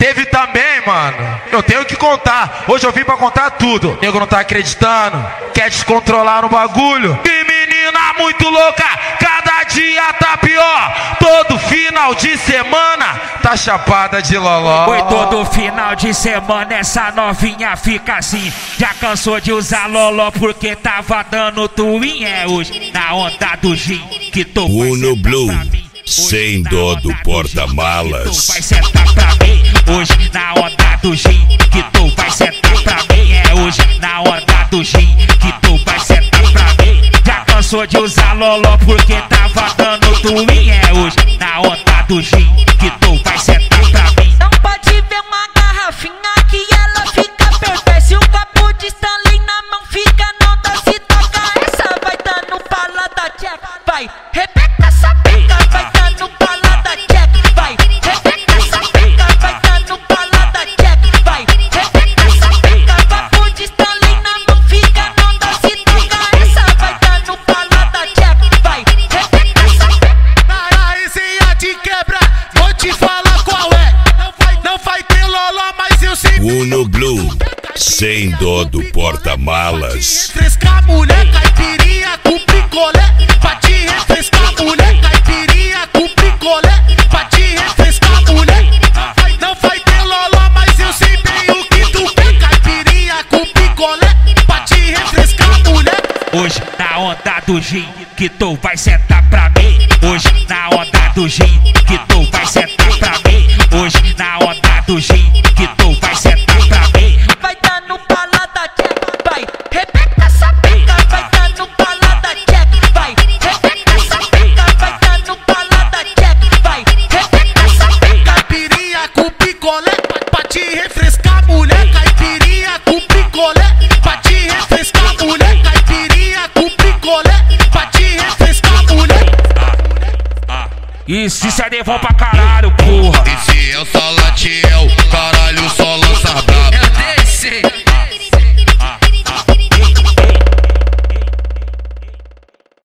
Teve também, mano, eu tenho que contar. Hoje eu vim pra contar tudo. O nego não tá acreditando, quer descontrolar no bagulho. Que menina muito louca, cada dia tá pior. Todo final de semana tá chapada de loló. Oi, todo final de semana essa novinha fica assim. Já cansou de usar loló porque tava dando twin. É hoje na onda do gin que tô Uno Blue, sem dó do porta-malas. Vai sentar pra mim hoje na onda do gin que tu vai sentar pra mim. É hoje na onda do gin que tu vai sentar pra mim. Já cansou de usar loló porque tava dando twin. É hoje na onda do gin que tu vai sentar pra mim. Não pode ver uma garrafinha que ela fica perfeita. Se o copo de Stanley na mão fica não dá, se toca essa vai dando bala da Jack. Vai, Rebeca essa pica, vai dando bala da Jack. Vai, Rebeca essa pica, vai dando bala da Jack. Vai, Rebeca essa pica, copo de Stanley na mão fica não dá, se toca essa vai dando bala da Jack. Vai, Rebeca essa pica. Na resenha de quebra, vou te falar qual é. Não vai ter loló, mas eu sei. Uno Blue, sem dó do porta-malas. Refrescar mulher, caipirinha com picolé. Pra te refrescar mulher, caipirinha com picolé. Pra te refrescar mulher. Não vai ter loló, mas eu sei bem o que tu quer. Caipirinha com picolé. Pra te refrescar mulher. Hoje na onda do gin que tu vai sentar pra mim. Hoje na onda do gin que tu vai sentar pra mim. Hoje na onda do gin que tu vai sentar pra mim. Vai dando bala da Jack. Vai, Rebeca essa pica, vai dando bala da Jack. Vai, Rebeca essa pica, vai dando bala da Jack. Vai, Rebeca essa pica. Caipirinha com picolé. Pra te refrescar mulher. Caipirinha com picolé. Pra te refrescar mulher. Caipirinha com picolé. Pra te refrescar mulher. Isso é devão pra caralho, porra. Esse é o Salatiel, caralho, só lança brabo.